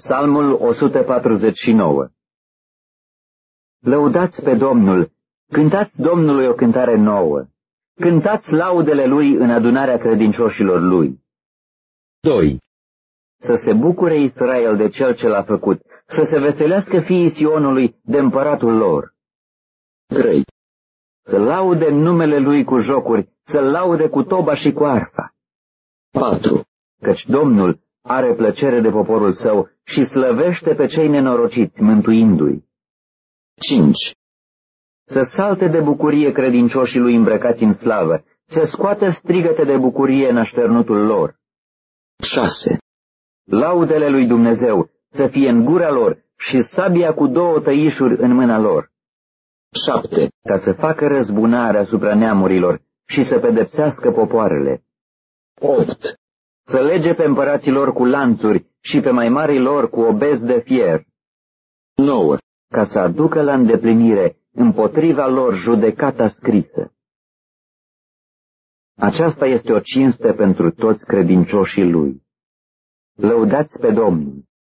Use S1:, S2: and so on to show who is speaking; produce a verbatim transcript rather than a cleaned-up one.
S1: Psalmul o sută patruzeci și nouă. Lăudați pe Domnul, cântați Domnului o cântare nouă, cântați laudele Lui în adunarea credincioșilor Lui. doi. Să se bucure Israel de Cel ce l-a făcut, să se veselească fiii Sionului de împăratul lor. trei. Să laude numele Lui cu jocuri, să-L laude cu toba și cu arfa. patru. Căci Domnul are plăcere de poporul său și slăvește pe cei nenorociți, mântuindu-i. cinci. Să salte de bucurie credincioșii Lui îmbrăcați în slavă, să scoată strigăte de bucurie în așternutul lor. șase. Laudele lui Dumnezeu să fie în gura lor și sabia cu două tăișuri în mâna lor. șapte. Ca să facă răzbunare asupra neamurilor și să pedepsească popoarele. opt. Să lege pe împărații lor cu lanțuri și pe mai marii lor cu obezi de fier. nouă. Ca să aducă la îndeplinire împotriva lor judecata scrisă. Aceasta este o cinste pentru toți credincioșii Lui. Lăudați pe Domnul!